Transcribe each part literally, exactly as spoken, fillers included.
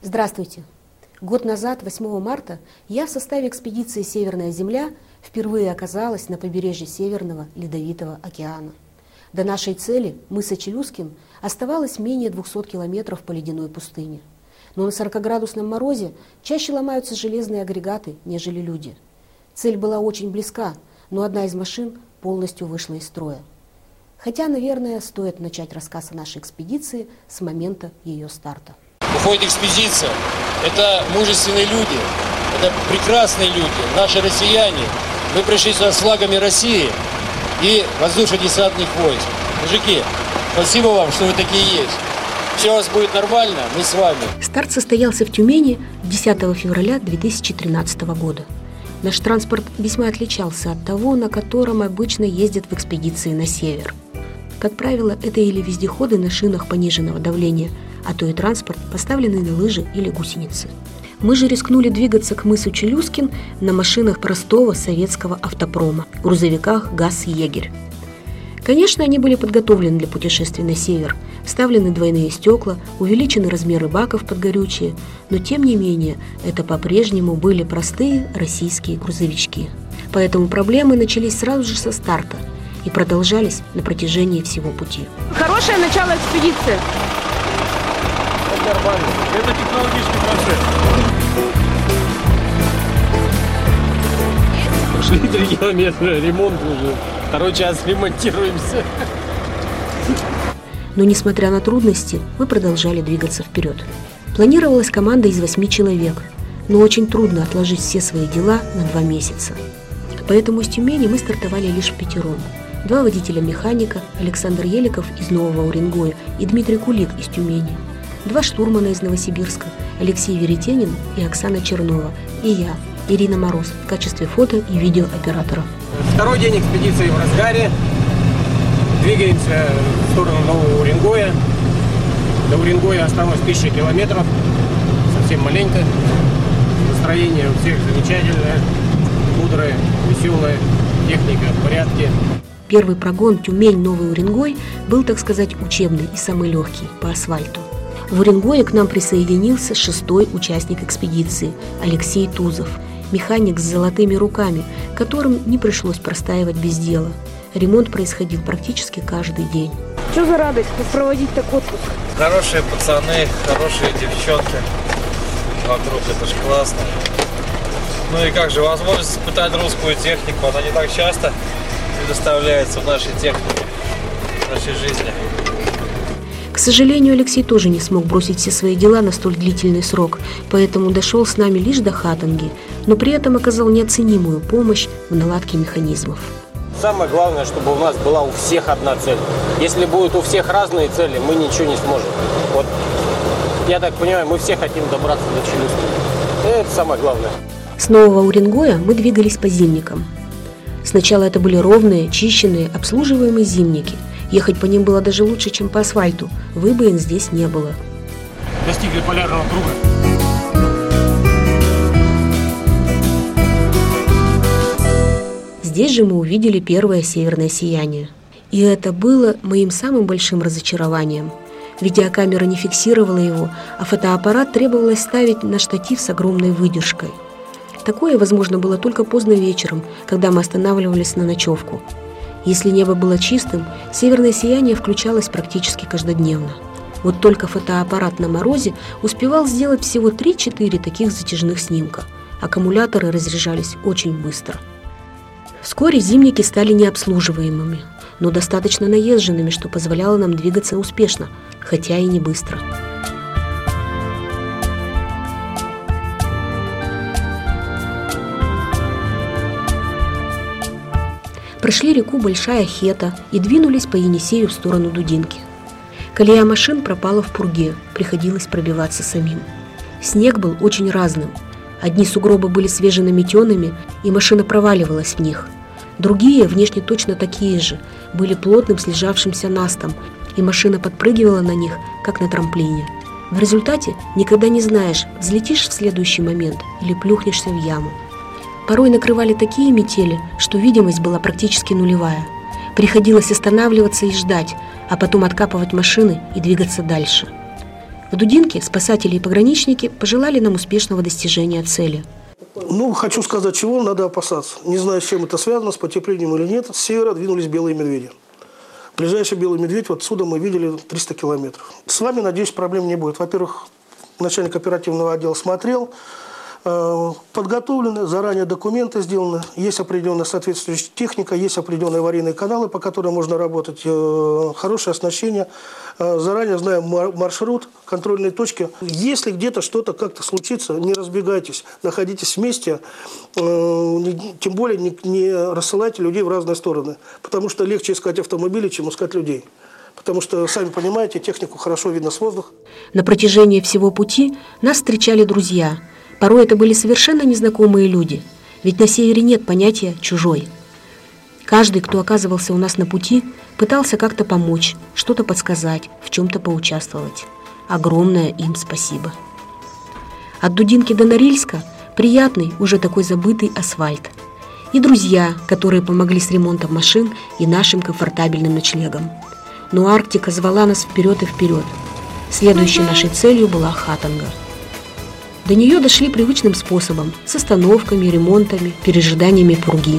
Здравствуйте! Год назад, восьмого марта, я в составе экспедиции «Северная Земля» впервые оказалась на побережье Северного Ледовитого океана. До нашей цели, мыса Челюскин, оставалось менее двухсот километров по ледяной пустыне. Но на сорокаградусном морозе чаще ломаются железные агрегаты, нежели люди. Цель была очень близка, но одна из машин полностью вышла из строя. Хотя, наверное, стоит начать рассказ о нашей экспедиции с момента ее старта. Уходит экспедиция. Это мужественные люди, это прекрасные люди, наши россияне. Мы пришли сюда с флагами России и воздушно-десантных войск. Мужики, спасибо вам, что вы такие есть. Все у вас будет нормально, мы с вами. Старт состоялся в Тюмени десятого февраля две тысячи тринадцатого года. Наш транспорт весьма отличался от того, на котором обычно ездят в экспедиции на север. Как правило, это или вездеходы на шинах пониженного давления, а то и транспорт, поставленный на лыжи или гусеницы. Мы же рискнули двигаться к мысу Челюскин на машинах простого советского автопрома, грузовиках ГАЗ-Егерь. Конечно, они были подготовлены для путешествий на север, вставлены двойные стекла, увеличены размеры баков под горючее, но тем не менее это по-прежнему были простые российские грузовички. Поэтому проблемы начались сразу же со старта и продолжались на протяжении всего пути. Хорошее начало экспедиции. Это нормально. Это технологический процесс. Пошли три километра, ремонт уже. Второй час ремонтируемся. Но, несмотря на трудности, мы продолжали двигаться вперед. Планировалась команда из восьми человек, но очень трудно отложить все свои дела на два месяца. Поэтому из Тюмени мы стартовали лишь пятером. Два водителя-механика, Александр Еликов из Нового Уренгоя и Дмитрий Кулик из Тюмени. Два штурмана из Новосибирска, Алексей Веретенин и Оксана Чернова, и я, Ирина Мороз, в качестве фото и видеооператора. Второй день экспедиции в разгаре. Двигаемся в сторону Нового Уренгоя. До Уренгоя осталось тысяча километров, совсем маленько. Настроение у всех замечательное, бодрое, веселое, техника в порядке. Первый прогон Тюмень-Новый Уренгой был, так сказать, учебный и самый легкий, по асфальту. В Уренгое к нам присоединился шестой участник экспедиции – Алексей Тузов, механик с золотыми руками, которым не пришлось простаивать без дела. Ремонт происходил практически каждый день. Что за радость проводить так отпуск? Хорошие пацаны, хорошие девчонки вокруг, это ж классно. Ну и как же, возможность испытать русскую технику, она не так часто предоставляется в нашей технике, в нашей жизни. К сожалению, Алексей тоже не смог бросить все свои дела на столь длительный срок, поэтому дошел с нами лишь до Хатанги, но при этом оказал неоценимую помощь в наладке механизмов. Самое главное, чтобы у нас была у всех одна цель. Если будут у всех разные цели, мы ничего не сможем. Вот, я так понимаю, мы все хотим добраться до Челюскина. Это самое главное. С Нового Уренгоя мы двигались по зимникам. Сначала это были ровные, чищенные, обслуживаемые зимники. Ехать по ним было даже лучше, чем по асфальту. Выбоин здесь не было. Достигли полярного круга. Здесь же мы увидели первое северное сияние. И это было моим самым большим разочарованием. Видеокамера не фиксировала его, а фотоаппарат требовалось ставить на штатив с огромной выдержкой. Такое возможно было только поздно вечером, когда мы останавливались на ночевку. Если небо было чистым, северное сияние включалось практически каждодневно. Вот только фотоаппарат на морозе успевал сделать всего три-четыре таких затяжных снимка. Аккумуляторы разряжались очень быстро. Вскоре зимники стали необслуживаемыми, но достаточно наезженными, что позволяло нам двигаться успешно, хотя и не быстро. Прошли реку Большая Хета и двинулись по Енисею в сторону Дудинки. Колея машин пропала в пурге, приходилось пробиваться самим. Снег был очень разным. Одни сугробы были свеженаметенными, и машина проваливалась в них. Другие, внешне точно такие же, были плотным слежавшимся настом, и машина подпрыгивала на них, как на трамплине. В результате никогда не знаешь, взлетишь в следующий момент или плюхнешься в яму. Порой накрывали такие метели, что видимость была практически нулевая. Приходилось останавливаться и ждать, а потом откапывать машины и двигаться дальше. В Дудинке спасатели и пограничники пожелали нам успешного достижения цели. Ну, хочу сказать, чего надо опасаться. Не знаю, с чем это связано, с потеплением или нет. С севера двинулись белые медведи. Ближайший белый медведь, вот отсюда мы видели триста километров. С вами, надеюсь, проблем не будет. Во-первых, начальник оперативного отдела смотрел, подготовлены, заранее документы сделаны, есть определенная соответствующая техника, есть определенные аварийные каналы, по которым можно работать, хорошее оснащение, заранее знаем маршрут, контрольные точки. Если где-то что-то как-то случится, не разбегайтесь, находитесь вместе, тем более не рассылайте людей в разные стороны, потому что легче искать автомобили, чем искать людей. Потому что, сами понимаете, технику хорошо видно с воздуха. На протяжении всего пути нас встречали друзья. Порой это были совершенно незнакомые люди, ведь на севере нет понятия «чужой». Каждый, кто оказывался у нас на пути, пытался как-то помочь, что-то подсказать, в чем-то поучаствовать. Огромное им спасибо. От Дудинки до Норильска приятный, уже такой забытый асфальт. И друзья, которые помогли с ремонтом машин и нашим комфортабельным ночлегом. Но Арктика звала нас вперед и вперед. Следующей нашей целью была Хатанга. До нее дошли привычным способом, с остановками, ремонтами, пережиданиями пурги.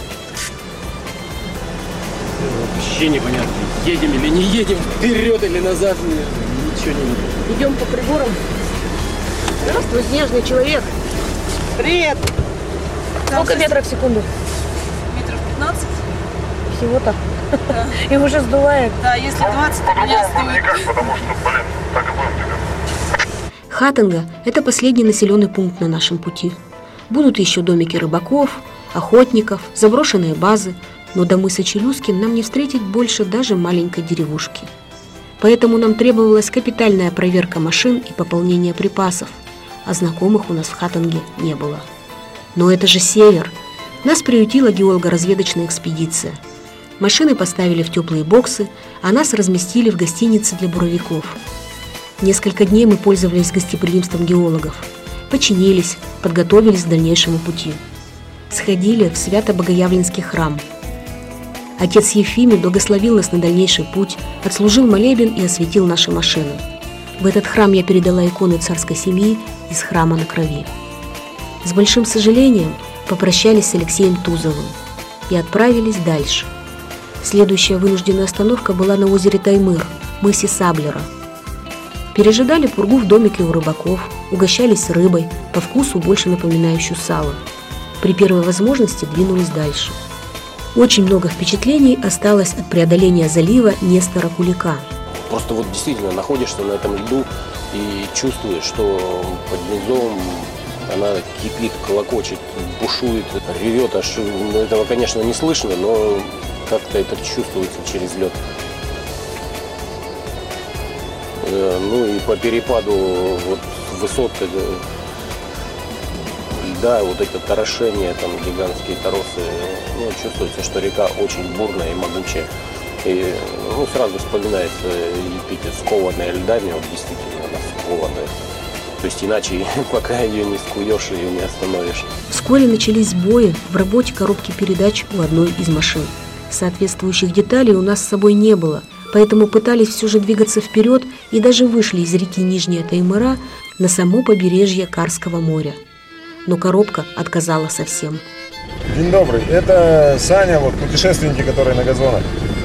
Вообще непонятно, едем или не едем, вперед или назад, ничего не видно. Идем по приборам. Здравствуй, снежный человек. Привет! Сколько метров в секунду? Метров пятнадцать. Всего-то. Да. И уже сдувает. Да, если двадцать, то меня сдует. Никак, потому что, блин, так и будем двигаться. Хатанга – это последний населенный пункт на нашем пути. Будут еще домики рыбаков, охотников, заброшенные базы, но до мыса Челюскин нам не встретить больше даже маленькой деревушки. Поэтому нам требовалась капитальная проверка машин и пополнение припасов, а знакомых у нас в Хатанге не было. Но это же север. Нас приютила геолого-разведочная экспедиция. Машины поставили в теплые боксы, а нас разместили в гостинице для буровиков. Несколько дней мы пользовались гостеприимством геологов, починились, подготовились к дальнейшему пути. Сходили в Свято-Богоявленский храм. Отец Ефимий благословил нас на дальнейший путь, отслужил молебен и осветил наши машины. В этот храм я передала иконы царской семьи из храма на крови. С большим сожалением попрощались с Алексеем Тузовым и отправились дальше. Следующая вынужденная остановка была на озере Таймыр, мысе Саблера. Пережидали пургу в домике у рыбаков, угощались рыбой, по вкусу больше напоминающую сало. При первой возможности двинулись дальше. Очень много впечатлений осталось от преодоления залива Нестора Кулика. Просто вот действительно находишься на этом льду и чувствуешь, что под низом она кипит, колокочет, бушует, ревет. Аж этого, конечно, не слышно, но как-то это чувствуется через лед. Ну и по перепаду вот высот льда, вот это торошение, там гигантские торосы, ну, чувствуется, что река очень бурная и могучая. И ну, сразу вспоминается эпитет «скованная льдами», вот действительно она скованная. То есть иначе, пока ее не скуешь, ее не остановишь. Вскоре начались сбои в работе коробки передач у одной из машин. Соответствующих деталей у нас с собой не было, поэтому пытались все же двигаться вперед и даже вышли из реки Нижняя Таймыра на само побережье Карского моря. Но коробка отказала совсем. День добрый. Это Саня, вот путешественники, которые на газонах.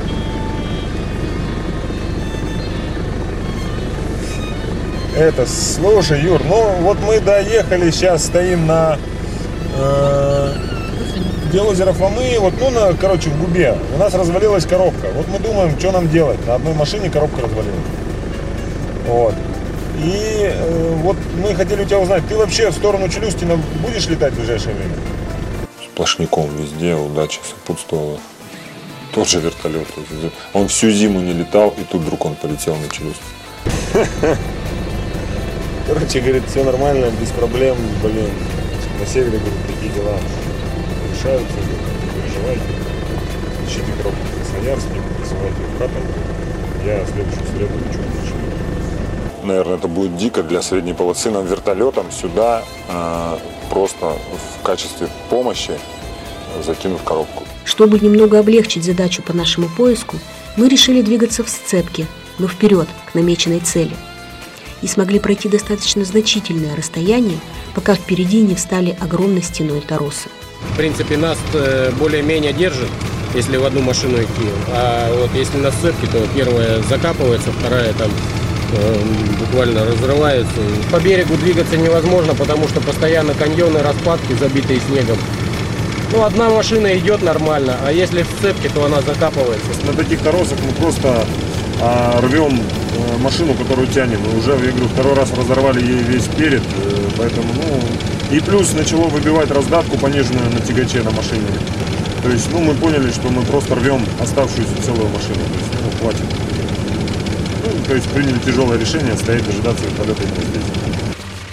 Это, слушай, Юр, ну вот мы доехали, сейчас стоим на э, где озеро Фомы, вот, ну, на, короче, в Губе. У нас развалилась коробка. Вот мы думаем, что нам делать. На одной машине коробка развалилась. Вот. И э, вот мы хотели у тебя узнать, ты вообще в сторону Челюскина будешь летать в ближайшее время? Сплошняком везде удача сопутствовала. Тот же вертолет. Он всю зиму не летал, и тут вдруг он полетел на Челюскин. Короче, говорит, все нормально, без проблем, блин. На севере, говорит, такие дела решаются, не переживайте. Ищите коробку в Красноярске, присылайте в Хатангу. Я в следующую среду лечу в Красноярск. Наверное, это будет дико для средней полосы. Нам вертолетом сюда э, просто в качестве помощи закинут коробку. Чтобы немного облегчить задачу по нашему поиску, мы решили двигаться в сцепке, но вперед, к намеченной цели. и смогли пройти достаточно значительное расстояние, пока впереди не встали огромной стеной торосы. В принципе, нас более-менее держит, если в одну машину идти. А вот если на сцепке, то первая закапывается, вторая там э, буквально разрывается. По берегу двигаться невозможно, потому что постоянно каньоны, распадки, забитые снегом. Ну, одна машина идет нормально, а если в сцепке, то она закапывается. На таких торосах мы просто а, рвем а, машину, которую тянем. Мы уже, я говорю, второй раз разорвали ей весь перед, поэтому, ну... И плюс начало выбивать раздатку пониженную на тягаче на машине. То есть, ну, мы поняли, что мы просто рвем оставшуюся целую машину. То есть, ну, хватит. Ну, то есть, приняли тяжелое решение стоять, дожидаться вертолета именно здесь.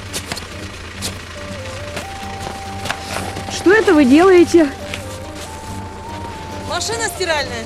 Что это вы делаете? Машина стиральная.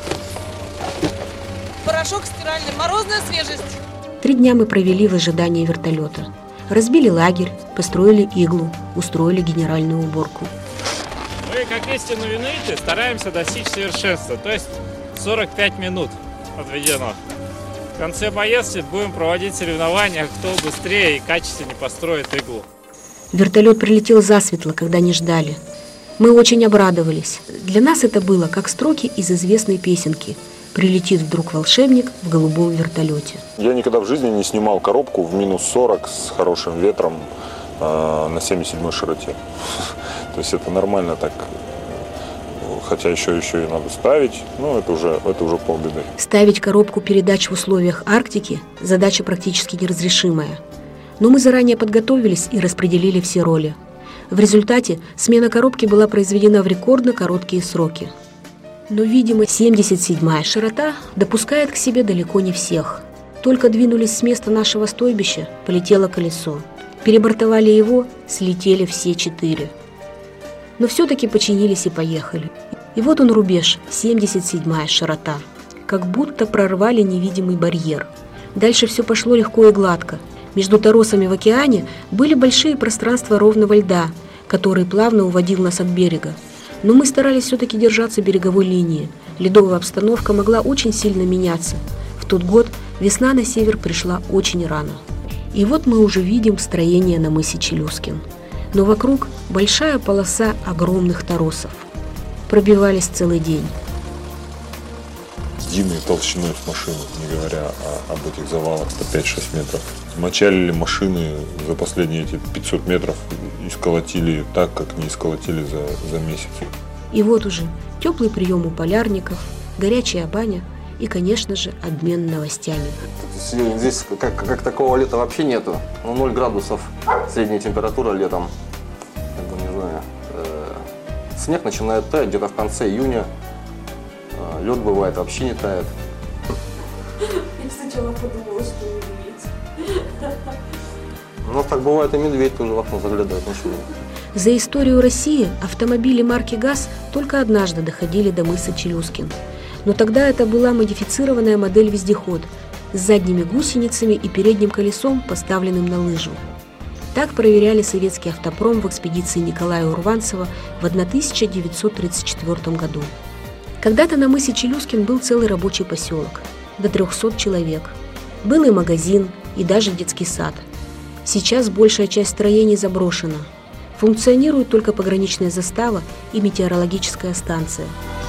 Порошок стиральный. Морозная свежесть. Три дня мы провели в ожидании вертолета. Разбили лагерь, построили иглу, устроили генеральную уборку. Мы, как истинные винуиты, стараемся достичь совершенства, то есть сорок пять минут отведено. В конце поездки будем проводить соревнования, кто быстрее и качественнее построит иглу. Вертолет прилетел засветло, когда не ждали. Мы очень обрадовались. Для нас это было как строки из известной песенки «Прилетит вдруг волшебник в голубом вертолете». Я никогда в жизни не снимал коробку в минус сорок с хорошим ветром э, на семьдесят седьмой широте. То есть это нормально так. Хотя еще, еще и надо ставить, но это уже, это уже полбеды. Ставить коробку передач в условиях Арктики – задача практически неразрешимая. Но мы заранее подготовились и распределили все роли. В результате смена коробки была произведена в рекордно короткие сроки. Но, видимо, семьдесят седьмая широта допускает к себе далеко не всех. Только двинулись с места нашего стойбища, полетело колесо. Перебортовали его, слетели все четыре. Но все-таки починились и поехали. И вот он рубеж, семьдесят седьмая широта. Как будто прорвали невидимый барьер. Дальше все пошло легко и гладко. Между торосами в океане были большие пространства ровного льда, который плавно уводил нас от берега. Но мы старались все-таки держаться береговой линии. Ледовая обстановка могла очень сильно меняться. В тот год весна на север пришла очень рано. И вот мы уже видим строение на мысе Челюскин. Но вокруг большая полоса огромных торосов. Пробивались целый день. Единой толщиной с машины, не говоря о, об этих завалах по пять-шесть метров. Мочалили машины за последние эти пятьсот метров и сколотили так, как не сколотили за, за месяц. И вот уже теплый прием у полярников, горячая баня и, конечно же, обмен новостями. Здесь как, как такого лета вообще нету. Ну, ноль градусов средняя температура летом. Не знаю. Снег начинает таять где-то в конце июня. Лед бывает вообще не тает. Я сначала подумала, что медведь. У нас так бывает и медведь тоже в окно заглядывает машину. За историю России автомобили марки ГАЗ только однажды доходили до мыса Челюскин. Но тогда это была модифицированная модель вездеход с задними гусеницами и передним колесом, поставленным на лыжу. Так проверяли советский автопром в экспедиции Николая Урванцева в тысяча девятьсот тридцать четвёртом году. Когда-то на мысе Челюскин был целый рабочий поселок, до трехсот человек. Был и магазин, и даже детский сад. Сейчас большая часть строений заброшена. Функционирует только пограничная застава и метеорологическая станция.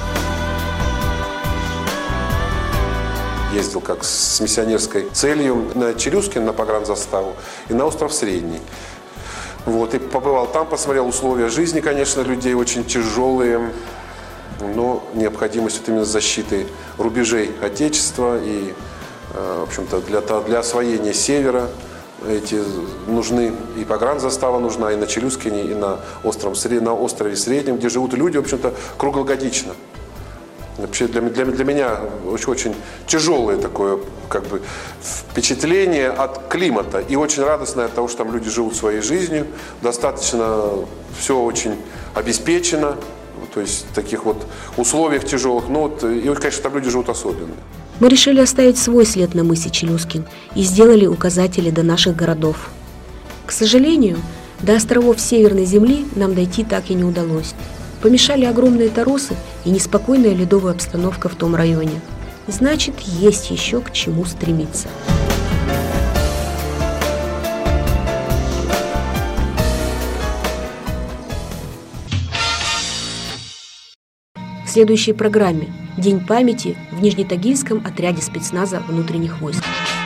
Ездил как с миссионерской целью на Челюскин, на погранзаставу, и на остров Средний. Вот, и побывал там, посмотрел условия жизни, конечно, людей очень тяжелые, но необходимость вот именно защиты рубежей Отечества и, в общем-то, для, для освоения севера эти нужны, и погранзастава нужна, и на Челюскине, и на, остров, на острове Среднем, где живут люди, в общем-то, круглогодично. Вообще для, для, для меня очень, очень тяжелое такое как бы впечатление от климата. И очень радостное от того, что там люди живут своей жизнью. Достаточно все очень обеспечено. То есть в таких вот условиях тяжелых. Ну, вот, и, конечно, там люди живут особенно. Мы решили оставить свой след на мысе Челюскин и сделали указатели до наших городов. К сожалению, до островов Северной Земли нам дойти так и не удалось. Помешали огромные торосы и неспокойная ледовая обстановка в том районе. Значит, есть еще к чему стремиться. В следующей программе «День памяти» в Нижнетагильском отряде спецназа внутренних войск.